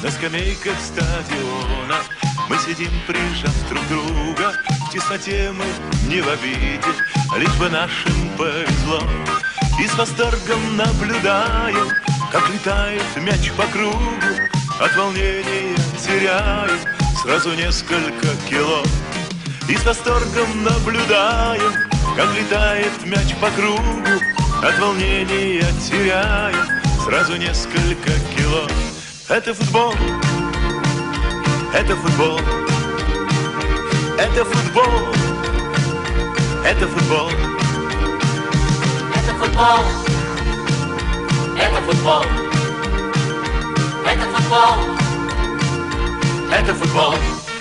На скамейках стадиона мы сидим, прижав друг друга. В тесноте мы не в обиде, лишь бы нашим повезло. И с восторгом наблюдаем, как летает мяч по кругу. От волнения теряем сразу несколько кило. И с восторгом наблюдаем, как летает мяч по кругу. От волнения теряем сразу несколько кило. Это футбол, это футбол, это футбол, это футбол, это футбол, это футбол, это футбол, это футбол.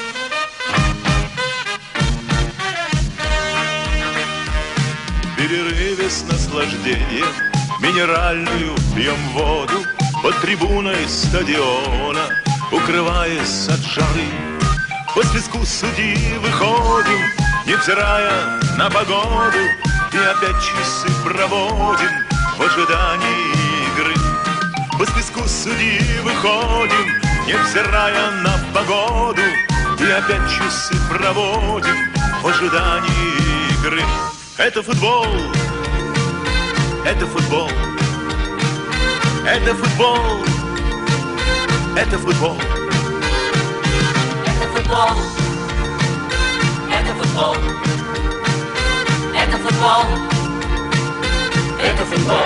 В перерыве с наслаждением минеральную пьем воду под трибуной стадиона, укрываясь от жары. По свистку судьи выходим, невзирая на погоду, и опять часы проводим в ожидании игры. По свистку судьи выходим, невзирая на погоду, и опять часы проводим в ожидании игры. Это футбол, это футбол, это футбол, это футбол, это футбол, это футбол, это футбол, это футбол.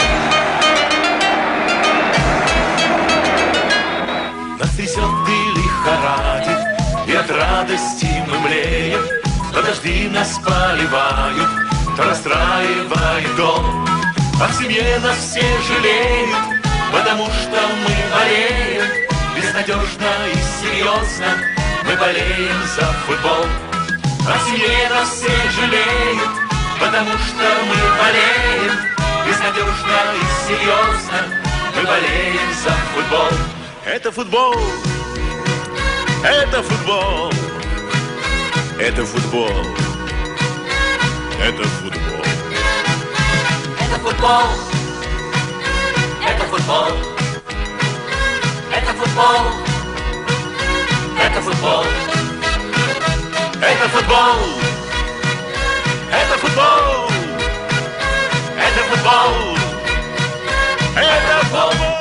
Нас трясет и лихорадит, и от радости мы млеем. То дожди нас поливают, то расстраивает дом. А в семье нас все жалеют, потому что мы болеем. Безнадежно и серьезно мы болеем за футбол. А в семье нас все жалеют, потому что мы болеем. Безнадежно и серьезно мы болеем за футбол. Это футбол, это футбол, это футбол, это футбол. Это футбол, это футбол, это футбол, это футбол, Это футбол, это футбол, это футбол, это футбол.